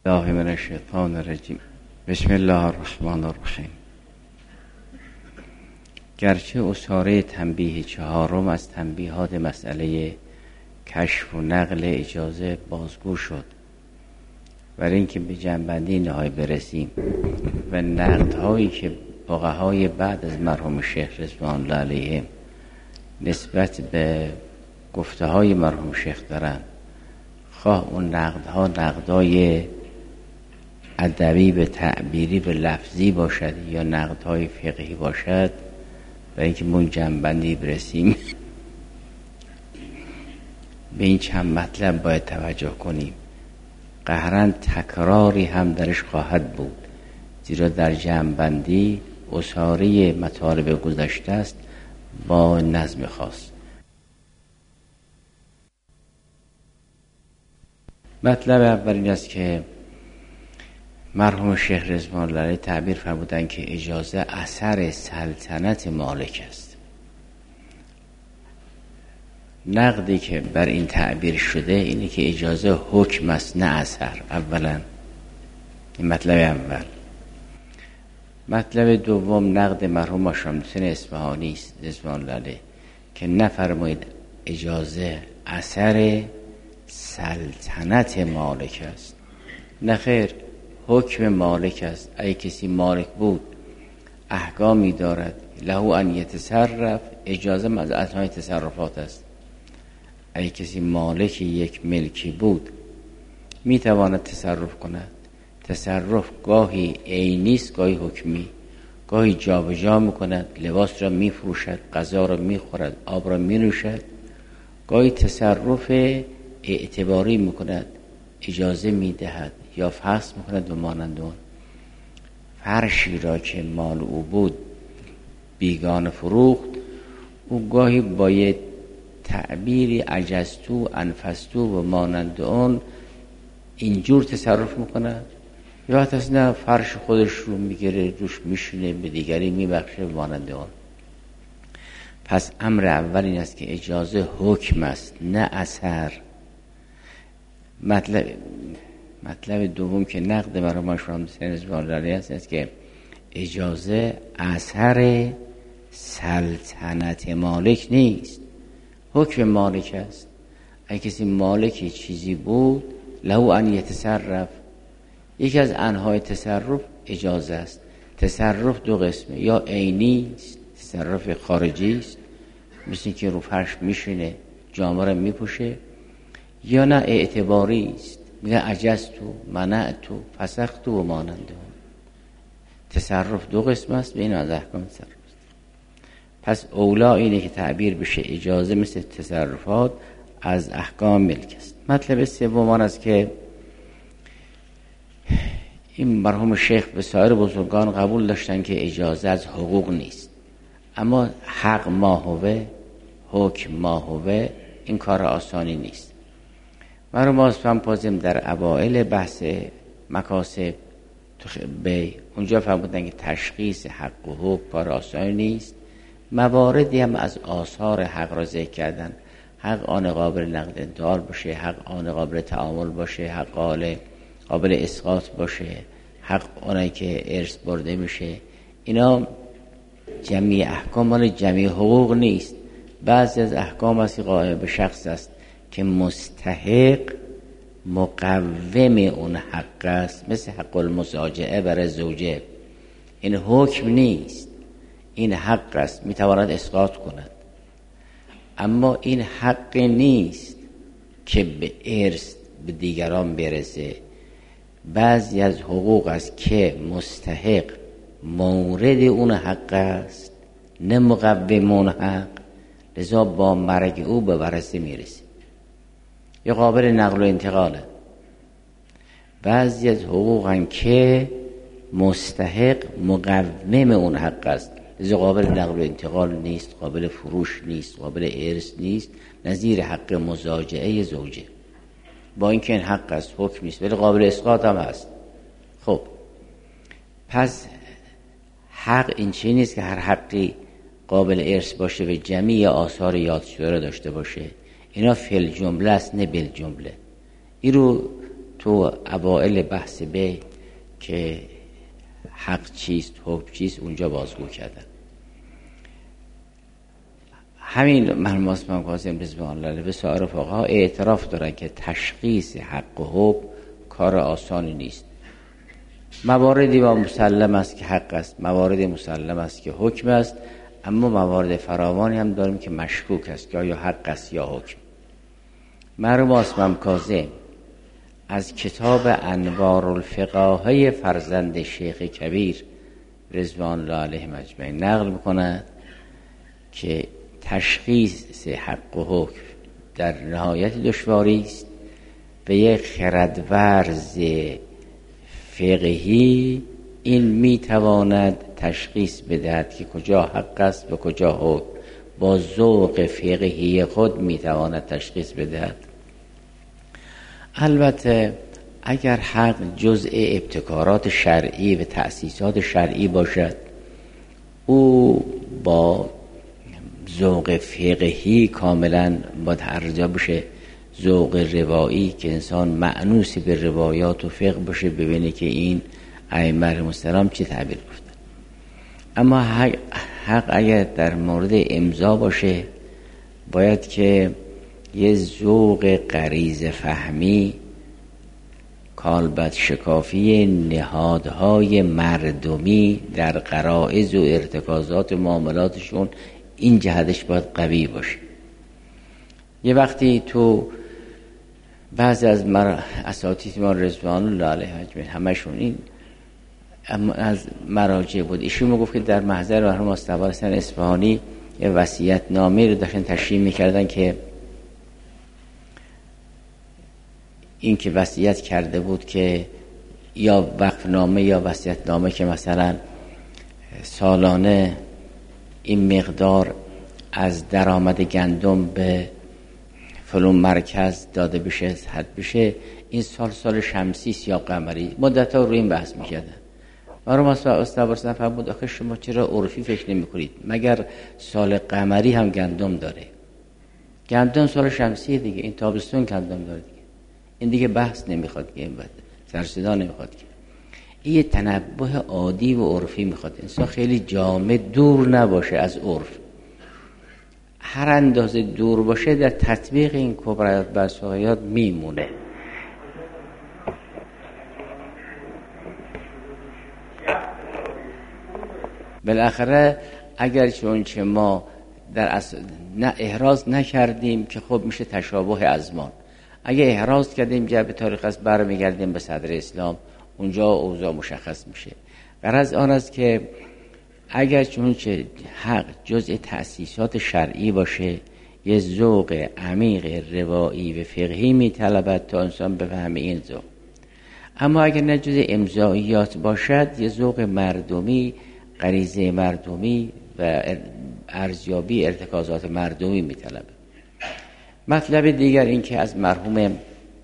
الله من الشیطان الرجیم. بسم الله الرحمن الرحیم. گرچه اساره تنبیه چهارم از تنبیهات مسئله کشف و نقل اجازه بازگو شد، برای اینکه به جنبندی نهایی برسیم و نقدهایی که فقهای بعد از مرحوم شیخ رضوان الله علیه نسبت به گفته های مرحوم شیخ دارن، خواه اون نقدها نقدهای ادبی به تعبیری به لفظی باشد یا نقدهای فقهی باشد، برای اینکه ما جنبندی برسیم به این چند مطلب باید توجه کنیم. قهراً تکراری هم درش خواهد بود، زیرا در جنبندی اساره مطالب گذشته است با نظم خاص. مطلب اول این است که مرحوم شیخ رضوان الله علیه تعبیر فرمودند که اجازه اثر سلطنت مالک است. نقدی که بر این تعبیر شده اینه که اجازه حکم است نه اثر. اولا این مطلب اول. مطلب دوم نقد مرحوم شمس‌الدین اصفهانی است رضوان الله علیه که نفرمایید اجازه اثر سلطنت مالک است. نه خیر، حکم مالک است. اگه کسی مالک بود احکامی دارد له ان یتصرف، اجازه از اسماء تصرفات است. اگه کسی مالک یک ملکی بود میتواند تصرف کند. تصرف گاهی عینی است گاهی حکمی، گاهی جابجا میکند، لباس را میفروشد، غذا را میخورد، آب را مینوشد، گاهی تصرف اعتباری میکند، اجازه میدهد یا فحص میکند و مانند اون. فرشی را که مال او بود بیگانه فروخت، او گاهی باید تعبیری عجزتو انفستو و مانند اون اینجور تصرف میکند، یا اصلا فرش خودش رو میگیره روش میشینه به دیگری میبخشه و مانند اون. پس امر اول این است که اجازه حکم است نه اثر. مطلب دوم که نقد مرحوم شمس‌الدین رضوان الله علیه است که اجازه اثر سلطنت مالک نیست، حکم مالک است. اگه کسی مالک چیزی بود له ان یتصرف، یکی از انواع تصرف اجازه است. تصرف دو قسمه، یا عینی است، تصرف خارجی است، مثل که رو فرش میشینه جامه را میپوشه، یا نه اعتباری است، میگه عجزتو منعتو فسختو و مانند اون. تصرف دو قسم است، به این از احکام تصرف است. پس اولا اینه که تعبیر بشه اجازه مثل تصرفات از احکام ملک است. مطلب سوم آن است که این مرحوم شیخ و سایر بزرگان قبول داشتن که اجازه از حقوق نیست، اما حق ما هوه، حکم ما هوه، این کار آسانی نیست. مرحوم آسفن پازم در اوائل بحث مکاسب به اونجا فرمودن که تشخیص حق و حقوق کار آسانی نیست. مواردی هم از آثار حق را ذکر کردن. حق آن قابل نقد انتقال باشه، حق آن قابل تعامل باشه، حق قابل اسقاط باشه، حق آنی که ارث برده میشه. اینا جمعی احکام مال جمعی حقوق نیست. بعضی از احکام هستی قائم به شخص است که مستحق مقوم اون حق است، مثل حق المزاجعه برای زوجه. این حکم نیست، این حق است، میتواند اسقاط کند، اما این حق نیست که به ارث به دیگران برسه. بعضی از حقوق است که مستحق مورد اون حق است نه مقوم اون حق، لذا با مرگ او به ورثه میرسه یا قابل نقل و انتقاله. بعضی از حقوق هم که مستحق مقوم اون حق است، لذا قابل نقل و انتقال نیست، قابل فروش نیست، قابل ارث نیست، نظیر حق مزاجعه زوجه. با اینکه این حق است، حکم نیست، ولی قابل اسقاط هم هست. خب پس حق این چیزی نیست که هر حقی قابل ارث باشه و جمعی آثار یاد شده را داشته باشه. اینا فی الجمله است نه بالجمله. این رو تو اوائل بحث به که حق چیست حکم چیست اونجا بازگو کردن. همین مرحوم عثمان کاظم رضوان الله به سایر فقها اعتراف دارن که تشخیص حق و حکم کار آسانی نیست. مواردی با مسلم است که حق است، مواردی مسلم است که حکم است، اما موارد فراوانی هم داریم که مشکوک است که آیا حق است یا حکم. مرحوم عثمان کاظم از کتاب انوار الفقاهه فرزند شیخ کبیر رضوان الله علیهم اجمعین نقل می‌کند که تشخیص حق و حکم در نهایت دشواری است. به یک خردورز فقهی این میتواند تشخیص بدهد که کجا حق است و کجا حکم. با ذوق فقهی خود میتواند تشخیص بدهد. البته اگر حق جزء ابتکارات شرعی و تأسیسات شرعی باشد، او با ذوق فقهی کاملا باید ارجاع بشه. ذوق روایی که انسان مأنوسی به روایات و فقه باشه، ببینه که این ائمه مسلم چه تعبیر گفتن. اما حق اگر در مورد امضا باشه، باید که یه ذوق غریزه فهمی، کالبد شکافی نهادهای مردمی در غرایز و ارتکازات و معاملاتشون، این جهتش باید قوی باشه. یه وقتی تو بعضی از اساتید ما رضوان الله علیهم اجمعین همشون این از مراجع بود، ایشون میگفت که در محضر مرحوم مصطفی حسین اصفهانی یه وصیت نامه رو داشتن تشریح میکردن که این که وصیت کرده بود که یا وقف نامه یا وصیت نامه که مثلا سالانه این مقدار از درآمد گندم به فلان مرکز داده بشه، حد بشه، این سال شمسی یا قمری، مدت‌ها روی این بحث می‌کردن. مرحوم استاد فرمود آخه شما چرا عرفی فکر نمی‌کنید؟ مگر سال قمری هم گندم داره؟ گندم سال شمسی دیگه، این تابستون گندم داره دیگه. این دیگه بحث نمیخواد که این بعد سر صدا نمیخواد که. این یه تنبه عادی و عرفی میخواد. انسان خیلی جامع دور نباشه از عرف. هر اندازه دور باشه در تطبیق این کبریات و صغیرات میمونه. بالاخره اگر چون که ما در نه احراز نکردیم که خب میشه تشابه ازمان. اگه احراز کردیم جبه تاریخ است، برمیگردیم به صدر اسلام، اونجا اوضاع مشخص میشه. غرض آن است که اگر چون که حق جزء تأسیسات شرعی باشه، یه ذوق عمیق روایی و فقهی میطلبد تا انسان بفهمه این ذوق. اما اگر نه جزء امضاییات باشد، یه ذوق مردمی، غریزه مردمی و ارزیابی ارتکازات مردمی میطلبه. مطلب دیگر این که از مرحوم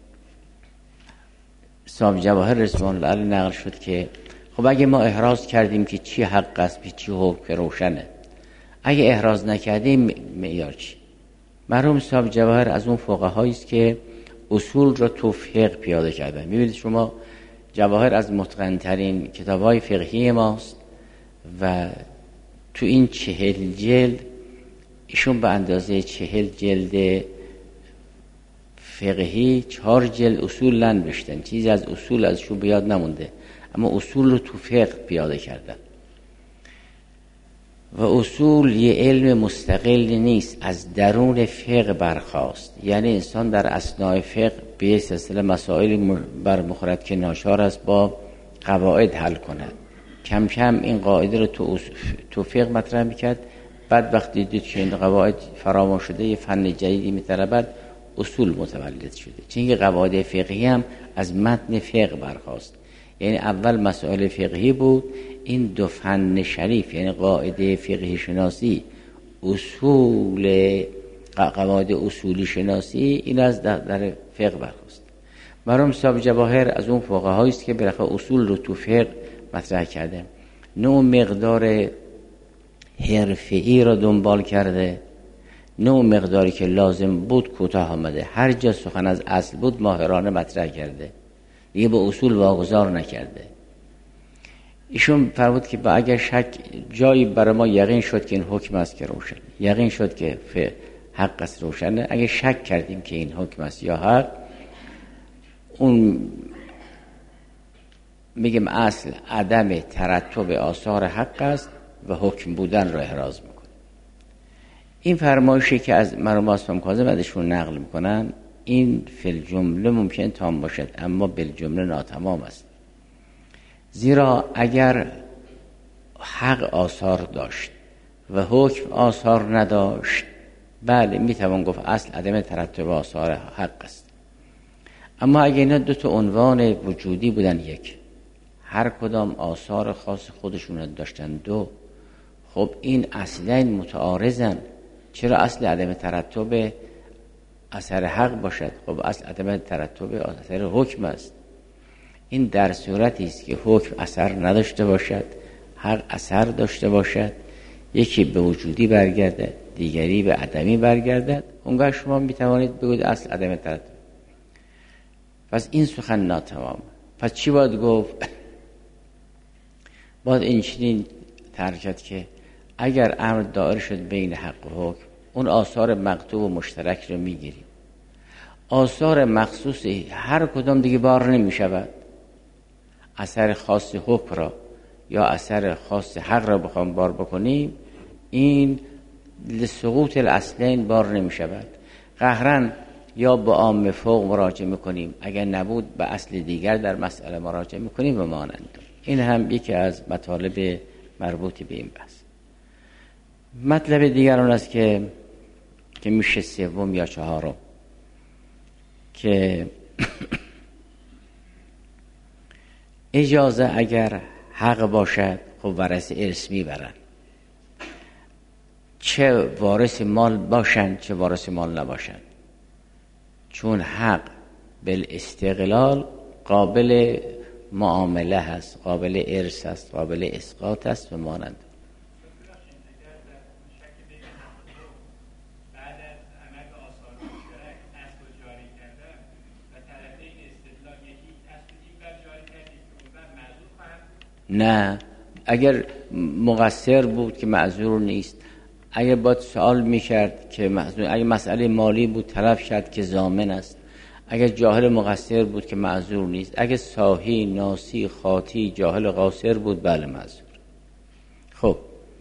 صاحب جواهر رضوان الله علیه نقل شد که خب اگه ما احراز کردیم که چی حق است چی حکم روشنه، اگه احراز نکردیم معیار چی؟ مرحوم صاحب جواهر از اون فقهایی است که اصول را تو فقه پیاده کردن. می‌بینید شما جواهر از متقن‌ترین کتاب‌های فقهی ماست و تو این 40 جلد ایشون به اندازه 40 جلد فقهی 4 جلد اصول ننوشتن. چیزی از اصول ازشون بیاد نمونده، اما اصول رو تو فقه پیاده کردن. و اصول یه علم مستقل نیست، از درون فقه برخاست. یعنی انسان در اثناء فقه به سلسله مسائل برمیخورد که ناچار است با قواعد حل کند. کم کم این قاعده رو تو فقه مطرح میکرد. بعد وقتی دید که این قواعد فراوان شده، یه فن جدیدی میطلبد، اصول متولد شده. چون قواعد فقهی هم از متن فقه برخاست. یعنی اول مسائل فقهی بود، این دو فن شریف یعنی قاعده فقهی شناسی، قواعد اصولی شناسی، این از در فقه برخاست. مرحوم صاحب جواهر از اون فقهایی است که بالاخره اصول رو تو فقه مطرح کرده. نوع مقدار حرفه‌ای را دنبال کرده، نوع مقداری که لازم بود کوتاه آمده. هر جا سخن از اصل بود ماهرانه مطرح کرده. دیگه به اصول واگذار نکرده. ایشون فرمود که با اگر شک جایی برای ما یقین شد که این حکم است که روشن، یقین شد که حق است روشنه، اگه شک کردیم که این حکم است یا حق، اون میگم اصل عدم ترتب آثار حق است و حکم بودن را احراز میکنه. این فرمایشی که از مرحوم آصف‌ام کاظم ازشون نقل میکنن، این فی الجمله ممکن تام باشد اما بالجمله ناتمام است. زیرا اگر حق آثار داشت و حکم آثار نداشت، بله میتوان گفت اصل عدم ترتب آثار حق است. اما اگر اینا دو تا عنوان وجودی بودن، یک، هر کدام آثار خاص خودشون داشتن، دو، خب این اصلا متعارضن. چرا اصل عدم ترتب اثر حق باشد؟ خب اصل عدم ترتب اثر حکم است. این در صورتی است که حکم اثر نداشته باشد، حق اثر داشته باشد، یکی به وجودی برگردد، دیگری به عدمی برگردد، اونگاه شما میتوانید بگوید اصل عدم ترتب. پس این سخن ناتمام. پس چی باید گفت؟ باید این چنین ترکت که اگر امر دائر شد بین حق و حکم، اون آثار مقطوع و مشترک رو میگیریم، آثار مخصوص هر کدام دیگه بار نمی شود. اثر خاص حکم را یا اثر خاص حق را بخوام بار بکنیم، این لسقوط الاصلین بار نمی شود. قهرن یا به عام فوق مراجعه میکنیم، اگر نبود به اصل دیگر در مسئله مراجعه میکنیم و مانند. این هم یکی از مطالب مربوط به این بحث. مطلب دیگر اون است که میشه سوم یا چهارم، که اجازه اگر حق باشد، خب ورثه ارث میبرن، چه وارث مال باشن چه وارث مال نباشن، چون حق بالاستقلال قابل معامله هست، قابل ارث هست، قابل اسقاط هست و مانند. نه، اگر مقصر بود که معذور نیست، اگر باید سوال میکرد که معذور، اگر مسئله مالی بود طلب کرد که ضامن است، اگر جاهل مقصر بود که معذور نیست، اگر ساهی، ناسی، خاطی، جاهل قاصر بود، بله معذور. خب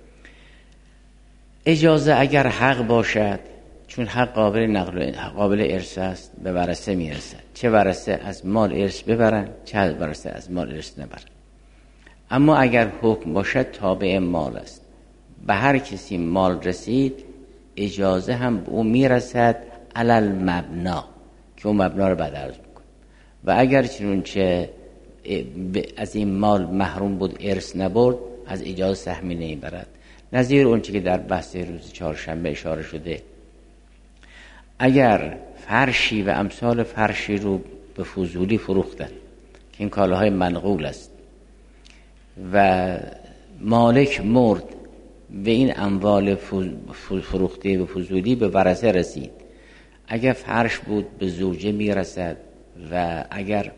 اجازه اگر حق باشد، چون حق قابل نقل، قابل ارث است، به ورثه میرسد، چه ورثه از مال ارث ببرن چه ورثه از مال ارث نبرن. اما اگر حکم باشد تابع مال است، به هر کسی مال رسید اجازه هم به او میرسد علل مبنا، که اون مبنا رو بعد عرض میکن. و اگر چنونچه از این مال محروم بود، ارث نبرد، از اجازه سهمی نمیبرد. نظیر اون چی که در بحث روز چهارشنبه اشاره شده، اگر فرشی و امثال فرشی رو به فضولی فروختن که این کالاهای منقول است و مالک مرد و این اموال فروخته به فضولی به ورثه رسید، اگر فرش بود به زوجه میرسد و اگر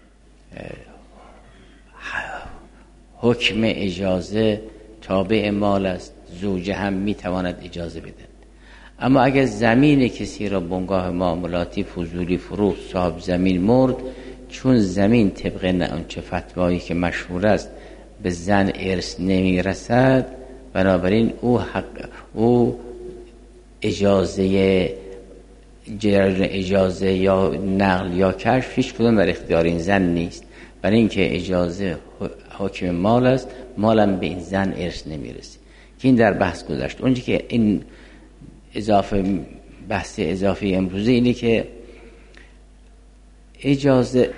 حکم اجازه تابع مال است، زوجه هم میتواند اجازه بده. اما اگر زمین کسی را بنگاه معاملاتی فضولی فروخت، صاحب زمین مرد، چون زمین طبق آنچه فتوایی که مشهور است به زن ارث نمیرسد، بنابراین او اجازه یا نقل یا کشف هیچ کدوم در اختیار این زن نیست، برای اینکه اجازه حکم مال است، مالم به این زن ارث نمیرسه. که این در بحث گذشت. اونجا که این بحث اضافی امروزه اینه که اجازه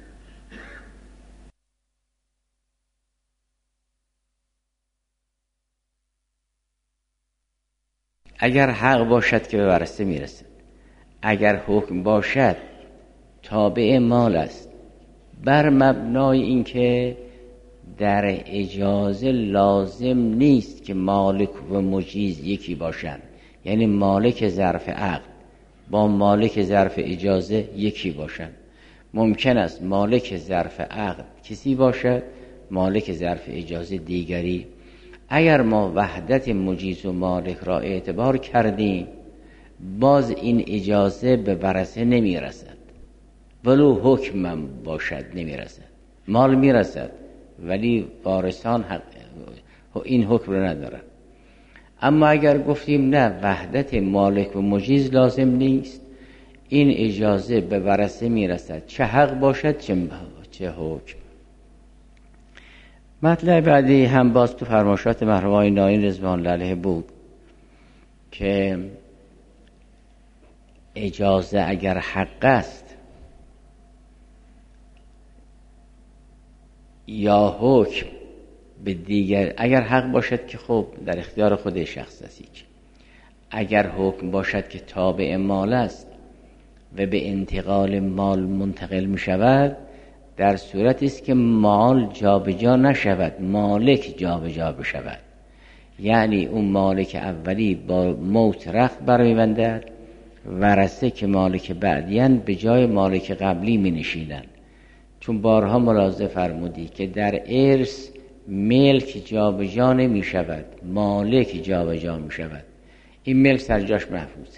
اگر حق باشد که به ورثه میرسد، اگر حکم باشد تابع مال است، بر مبنای اینکه در اجازه لازم نیست که مالک و مجیز یکی باشند، یعنی مالک ظرف عقد با مالک ظرف اجازه یکی باشند، ممکن است مالک ظرف عقد کسی باشد، مالک ظرف اجازه دیگری. اگر ما وحدت مجیز و مالک را اعتبار کردیم، باز این اجازه به ورثه نمی رسد، ولو حکم باشد نمی رسد. مال می رسد ولی وارثان این حکم رو ندارن. اما اگر گفتیم نه، وحدت مالک و مجیز لازم نیست، این اجازه به ورثه می رسد، چه حق باشد چه حکم. مطلب بعدی هم باز تو فرمایشات مرحوم آقای نائی رضوان الله علیه بود که اجازه اگر حق است یا حکم به دیگر، اگر حق باشد که خب در اختیار خود شخص است، اگر حکم باشد که تابع مال است و به انتقال مال منتقل می شود، در صورتی است که مال جابجا نشود، مالک جابجا بشود. یعنی اون مالک اولی با موت رخت برمی‌بندد، ورثه که مالک بعدیان به جای مالک قبلی می نشینند. چون بارها ملاحظه فرمودی که در ارث ملک جابجا نمی شود، مالک جابجا می شود، این ملک سر جاش محفوظه.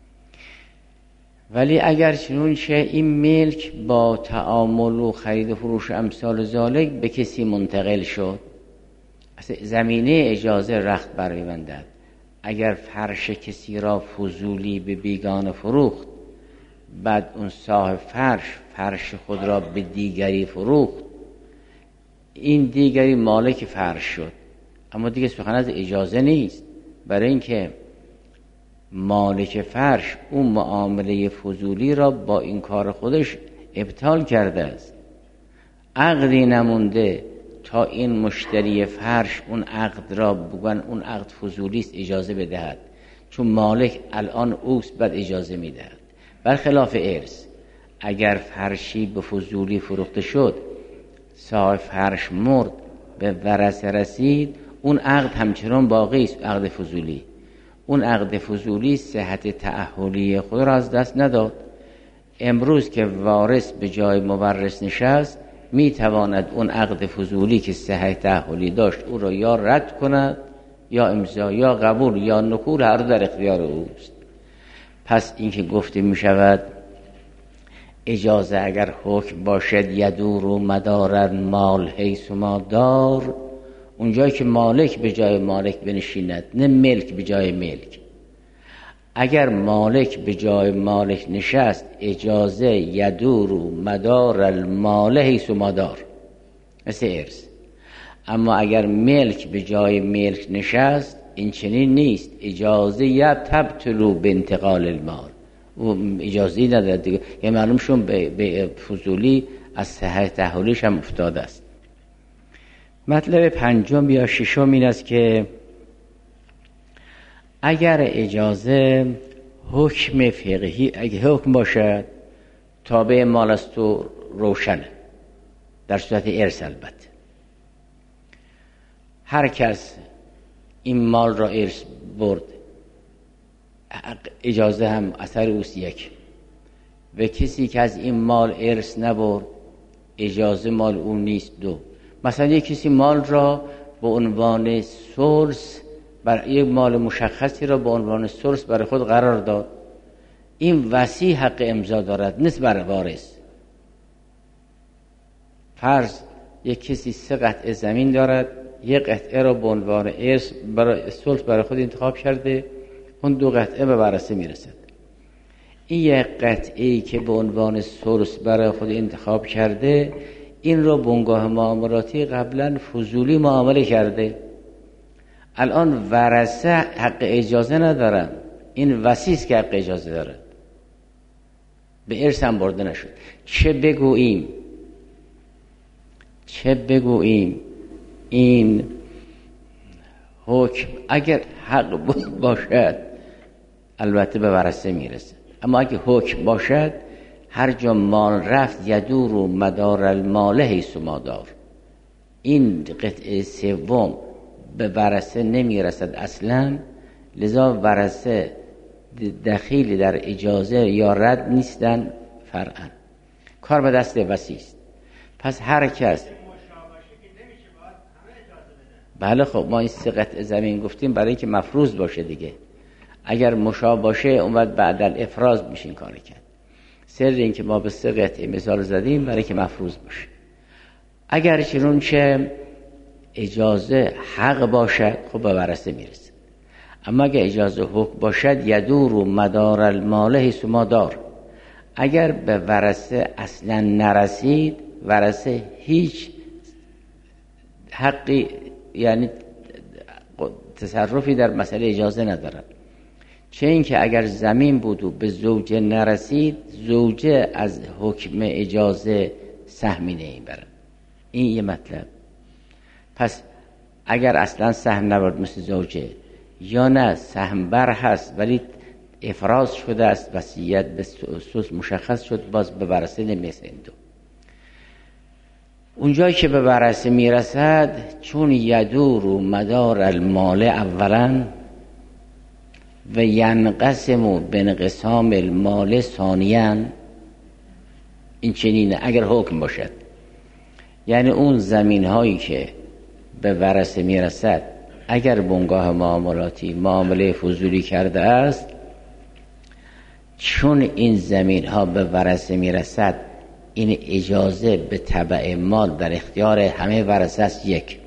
ولی اگر چنون شه این ملک با تعامل و خرید و فروش امثال ذالک به کسی منتقل شد، زمینه اجازه رخت برمی‌بندد. اگر فرش کسی را فضولی به بیگانه فروخت، بعد اون صاحب فرش خود را به دیگری فروخت، این دیگری مالک فرش شد، اما دیگه سخن از اجازه نیست، برای اینکه مالک فرش اون معامله فضولی را با این کار خودش ابطال کرده است. عقدی نمونده تا این مشتری فرش اون عقد را بگن اون عقد فضولی است اجازه بدهد، چون مالک الان اوست بعد اجازه میدهد. برخلاف ارث، اگر فرشی به فضولی فروخته شد، صاحب فرش مرد، به ورثه رسید، اون عقد همچنان باقی است، عقد فضولی. اون عقد فضولی صحت تأهلی خود را از دست نداد. امروز که وارث به جای مورث نشست، میتواند اون عقد فضولی که صحت تأهلی داشت او را یا رد کند یا امضا یا قبول یا نکول، هر در اختیار اوست. پس این که گفته می شود اجازه اگر حکم باشد یدور و مدار مال حیث ما دار، اونجایی که مالک به جای مالک بنشیند، نه ملک به جای ملک. اگر مالک به جای مالک نشست، اجازه یدور و مدار المال حیث ما دار، مثل ارث. اما اگر ملک به جای ملک نشست، این چنین نیست، اجازه یبطلو به انتقال المال، و اجازه ندارد دیگه. یه معلوم شون به فضولی از صحت تحولیش هم افتاده است. مطلب پنجم یا ششم این است که اگر اجازه حکم فقهی، اگه حکم باشد تابع مال است و روشنه، در صورت ارث البته، هر کس این مال را ارث برد، اجازه هم اثر اوست یک، و کسی که از این مال ارث نبرد، اجازه مال اون نیست دو. مثلا یک کسی مال را به عنوان ثلث بر یک مال مشخصی را به عنوان ثلث برای خود قرار داد، این وصی حق امضا دارد، نیست برای وارث. فرض یک کسی 3 قطعه زمین دارد، یک قطعه را به عنوان ارث برای ثلث برای خود انتخاب کرده، اون 2 قطعه به ورثه میرسد. این یک قطعه‌ای که به عنوان ثلث برای خود انتخاب کرده، این را بنگاه معاملاتی قبلا فضولی معامله کرده، الان ورثه حق اجازه ندارن، این وصی است که حق اجازه دارد، به ارث هم برده نشد. چه بگوییم این حکم اگر حق باشد البته به ورثه میرسه، اما اگه حکم باشد هر جا مال رفت یدور و مدار المال حیث ما دار، این قطعه سوم به ورثه نمیرسد اصلا، لذا ورثه دخیل در اجازه یا رد نیستن فرعا. کار به دست وسیع است. پس هر کس بله خب ما این 3 قطعه زمین گفتیم برای اینکه مفروض باشه دیگه. اگر مشابه باشه اون وقت بعد الافراز میشه این کار کرد. سر این که ما به 3 قطعه مثال زدیم برای که مفروض باشه. اگر چنانچه اجازه حق باشد خب به ورثه میرسه. اما اگر اجازه حق باشد یدور و مدار المال حیث ما دار. اگر به ورثه اصلا نرسید ورثه هیچ حقی یعنی تصرفی در مسئله اجازه ندارد. چه اینکه اگر زمین بود و به زوجه نرسید زوجه از حکم اجازه سهمی نمیبرد. این یه مطلب. پس اگر اصلا سهم نبرد مثل زوجه یا نه سهم بر هست ولی افراز شده است وصیت به سوس مشخص شد باز به ورثه نمیرسه. این دو اونجایی که به ورثه میرسد چون یدور و مدار المال اولا و ینقسم بانقسام المال ثانیا. این چنینه اگر حکم باشد، یعنی اون زمین هایی که به ورثه میرسد اگر بنگاه معاملاتی معامله فضولی کرده است چون این زمین ها به ورثه میرسد این اجازه به تبع مال در اختیار همه ورثه است. یک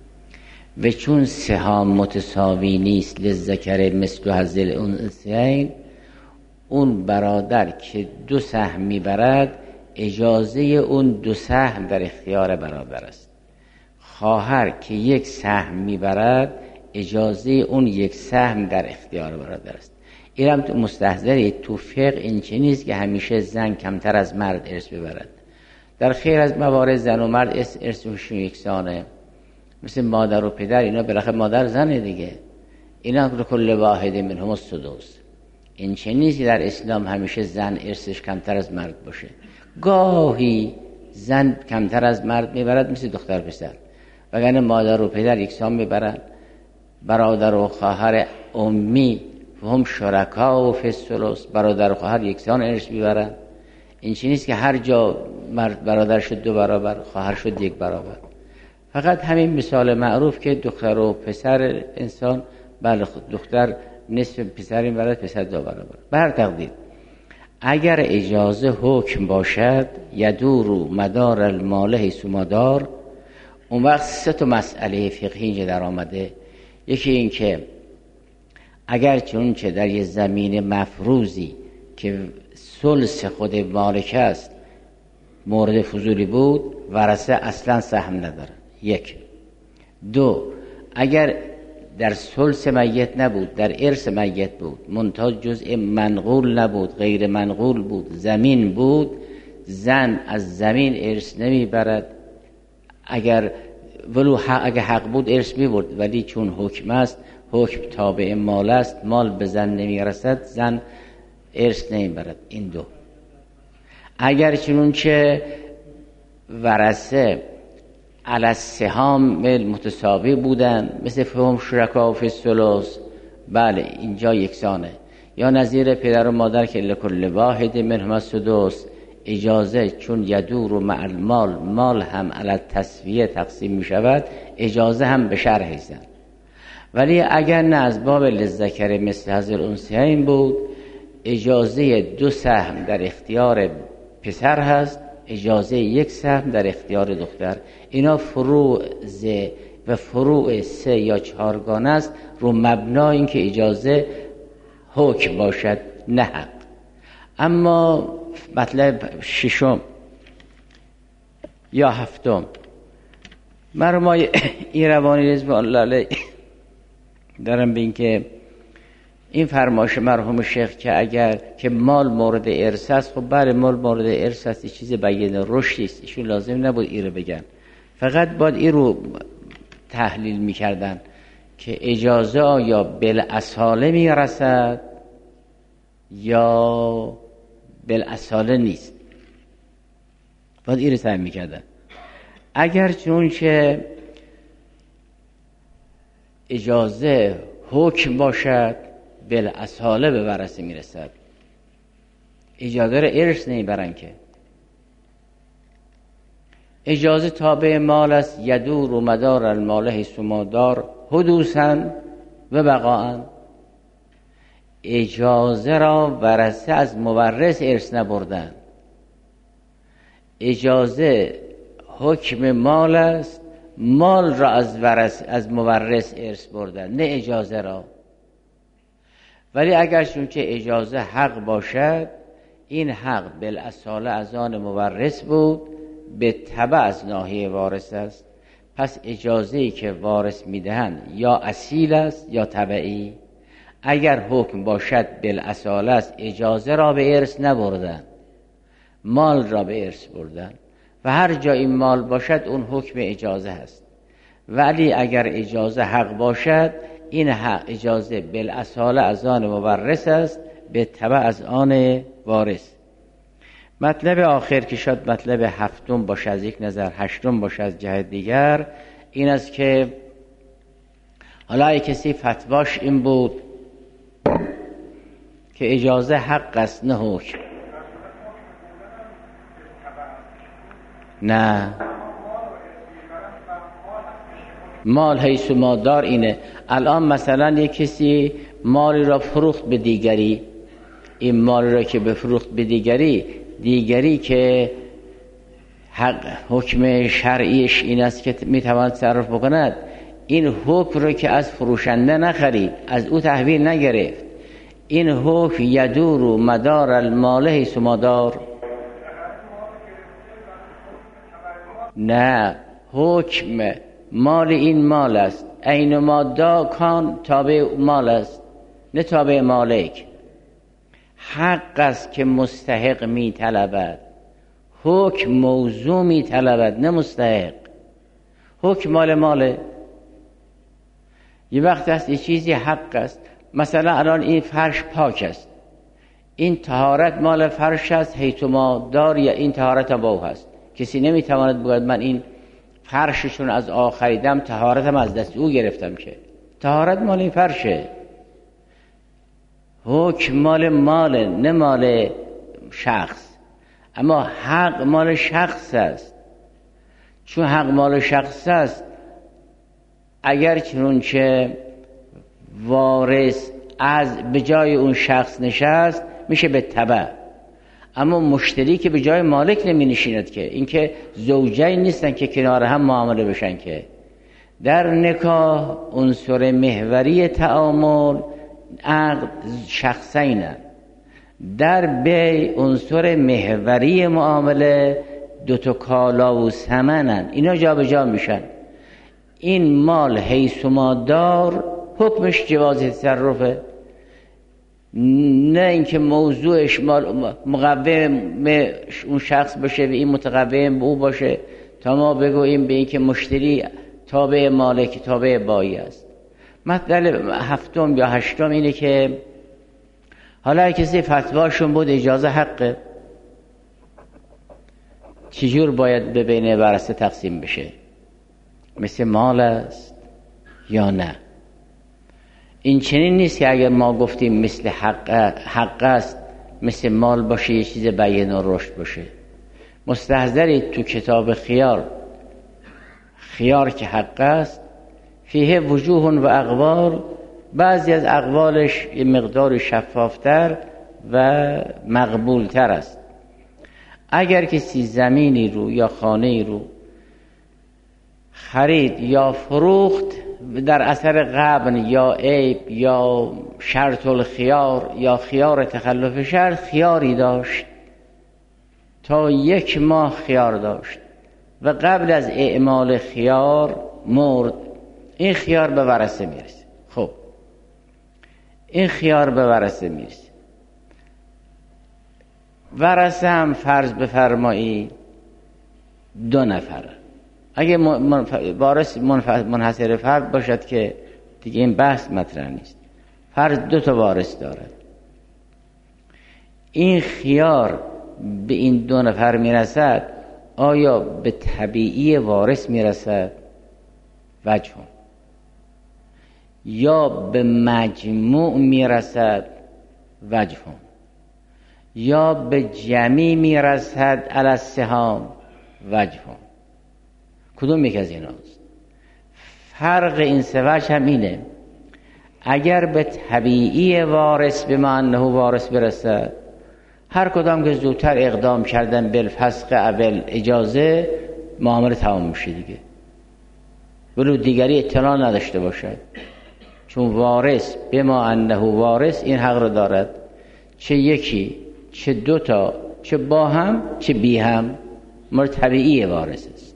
و چون سهام متساوی نیست للذکر مثل حظ الانثیین اون برادر که 2 سهم میبرد اجازه اون 2 سهم در اختیار برادر است. خواهر که 1 سهم میبرد اجازه اون 1 سهم در اختیار برادر است. اینم تو مستحضر تو فقه این چه نیست که همیشه زن کمتر از مرد ارث ببرد. در خیر از موارد زن و مرد ارثشون یکسانه، مثل مادر و پدر اینا بالاخره مادر زنه دیگه. اینا کل واحد منهم السدس. این چه نیست که در اسلام همیشه زن ارثش کمتر از مرد باشه. گاهی زن کمتر از مرد میبرد مثل دختر پسر، وگرنه مادر و پدر یکسان میبرن. برادر و خواهر امی هم شرکا و فی الثلث، برادر و خواهر یکسان ارث میبرن. این چیزی نیست که هر جا مرد برادر شد 2 برابر خواهر شد 1 برابر. فقط همین مثال معروف که دختر و پسر انسان بله دختر نصف پسر این برد پسر 2 برابر. بر تقدیر اگر اجازه حکم باشد یدور و مدار المال حیث ما دار، اون وقت 3 مسئله فقهی اینجا در آمده. یکی این که اگر چنانچه در یه زمین مفروضی که ثلث خود مالک است مورد فضولی بود ورثه اصلا سهم نداره. 1. 2 اگر در ثلث میت نبود در ارث میت بود منتها جزء منقول نبود غیر منقول بود زمین بود زن از زمین ارث نمیبرد. اگر حق بود ارث میبرد ولی چون حکم است حکم تابع مال است مال به زن نمیرسد زن ارث نمیبرد. این 2. اگر چنانچه ورثه علی السهام متساوی بودن مثل فهم شرکا و فی الثلث بله اینجا یکسانه، یا نظیر پدر و مادر که لکل واحد منهم السدس اجازه چون یدور و مع المال مال هم علی التسویه تقسیم می شود اجازه هم به شرح زن. ولی اگر نه از باب للذکر مثل حظ الانثیین بود اجازه 2 سهم در اختیار پسر هست اجازه 1 سهم در اختیار دختر. اینا فروع و فروع 3 یا 4 گانه است رو مبنای این که اجازه حکم باشد نه حق. اما مطلب 6 یا 7 مرمای ایروانی رضوان الله علیه دارم به این که این فرمایش مرحوم شیخ که اگر که مال مورد ارث است خب بله مال مورد ارث است این چیز بیان رشدی است ایشون لازم نبود این رو بگن، فقط باید این رو تحلیل میکردن که اجازه آیا بالاصاله میرسد یا بالاصاله نیست. باید این رو تحلیل میکردن. اگر چونچه اجازه حکم باشد بالاصاله به ورثه میرسد اجازه رو ارث نمیبرن که اجازه تابع مال است، یدور و مدار المال حیث ما دار حدوثاً و بقاءً. اجازه را ورثه از مورث ارث نبردن. اجازه حکم مال است، مال را از مورث ارث بردن، نه اجازه را. ولی اگر چون که اجازه حق باشد، این حق بالاصاله از آن مورث بود، به تبع از ناحیه وارث است. پس اجازه‌ای که وارث میدهند یا اصیل است یا تبعی. اگر حکم باشد بالاصاله است، اجازه را به ارث نبردن، مال را به ارث بردن و هر جا این مال باشد اون حکم اجازه هست. ولی اگر اجازه حق باشد، این حق اجازه بالاصاله از آن مورث است، به تبع از آن وارث. مطلب آخر که شاید مطلب هفتم باشه از یک نظر، هشتم باشه از جهت دیگر، این است که حالا کسی فتواش این بود که اجازه حق است نه حکم. نه، مال حیث ما دار اینه. الان مثلا یک کسی مالی را فروخت به دیگری، این مال را که بفروخت به دیگری که حکم شرعیش این است که میتواند تصرف بکند، این حکم را که از فروشنده نخرید، از او تحویل نگرفت، این حکم یدور و مدار المال حیث ما دار. نه، حکم مال این مال است، عین ما دا کان تابع مال است، نه تابع مالک. حق است که مستحق می طلبد، حکم موضوع می طلبد نه مستحق. حکم ماله. یه وقت هست یه چیزی حق است، مثلا الان این فرش پاک است، این طهارت مال فرش است حیث ما دار، یا این طهارت با او هست. کسی نمیتواند بگوید من این فرششون از آخریدم، طهارتم از دست او گرفتم، که طهارت مال این فرشه. حکم مال نه مال شخص، اما حق مال شخص است. چون حق مال شخص است، اگر چنانچه وارث از به جای اون شخص نشست میشه به تبع، اما مشتری که به جای مالک نمی نشیند، که این که زوجین نیستن که کنار هم معامله بشن. که در نکاح عنصر محوری تعامل عقد شخصین، در بیع عنصر محوری معامله دوتا کالا و ثمنن، اینا جا به جا میشن. این مال حیث ما دار حکمش جواز تصرفه، نه اینکه موضوعش مقوم اون شخص باشه و این متقوم به او باشه، تا ما بگوییم به این که مشتری تابع مالک تابع بایی است. مطلب هفتم یا هشتم اینه که حالا کسی فتواشون بود اجازه حقه، چجور باید به بین ورثه تقسیم بشه؟ مثل مال است یا نه؟ این چنین نیست که اگر ما گفتیم مثل حق است، مثل مال باشه یه چیز بیان و رشد باشه. مستحضرید تو کتاب خیار که حق است، فیه وجوه و اقوال، بعضی از اقوالش یه مقدار شفافتر و مقبولتر است. اگر کسی زمینی رو یا خانه‌ای رو خرید یا فروخت در اثر غبن یا عیب یا شرط الخیار یا خیار تخلف شرط، خیاری داشت تا 1 ماه خیار داشت و قبل از اعمال خیار مرد، این خیار به ورثه میرسه. خب این خیار به ورثه میرسه، ورثه هم فرض بفرمایید 2 نفر. اگه وارث منحصر فرد باشد که دیگه این بحث مطرح نیست، فرض 2 تا وارث دارد، این خیار به این 2 نفر میرسد، آیا به طبیعی وارث میرسد وجه، یا به مجموع میرسد وجه، یا به جمعی میرسد علی السهام وجه؟ کدوم یک از ایناست؟ فرق این سه وجه هم اینه، اگر به طبیعی وارث به انه وارث برسد، هر کدام که زودتر اقدام کردن بالفسق اول اجازه، معامله تمام میشه دیگه، ولو دیگری اطلاع نداشته باشد، چون وارث به انه وارث این حق رو دارد، چه یکی چه دوتا چه با هم چه بی هم، طبیعی وارث است.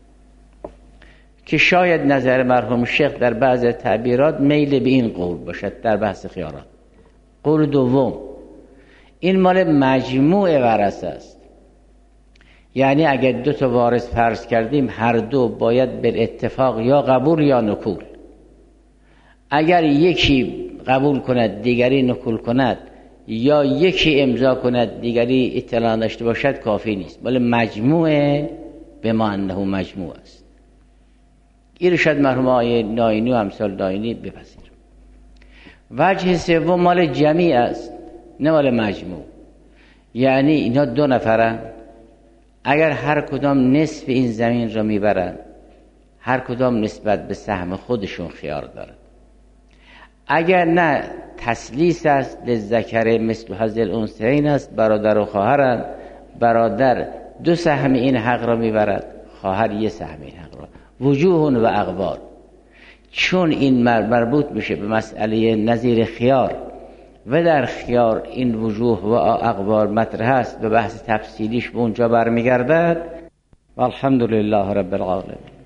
که شاید نظر مرحوم شیخ در بعض تعبیرات میل به این قول باشد در بحث خیارات. قول دوم، این مال مجموع ورثه است، یعنی اگر دو تا وارث فرض کردیم، هر دو باید بالاتفاق یا قبول یا نکول. اگر یکی قبول کند دیگری نکول کند، یا یکی امضا کند دیگری اطلاع داشته باشد، کافی نیست، بله مجموعه به ما انه مجموع است. این شاید مرحوم آقای ناینی و امثال ناینی بپذیر. وجه سوم مال جمیع است، نه مال مجموع. یعنی اینا دو نفرن، اگر هر کدام نصف این زمین را میبرن، هر کدام نسبت به سهم خودشون خیار دارن. اگر نه تسلیس است، للذکر مثل حظ الانثیین است، برادر و خواهرند، برادر دو سهم این حق را میبرد، خواهر یک سهم این حق را. وجوه و اقوال، چون این مربوط میشه به مسئله نظیر خیار و در خیار این وجوه و اقوال مطرح است و بحث تفصیلیش به اونجا برمیگردد. والحمدلله رب العالمین.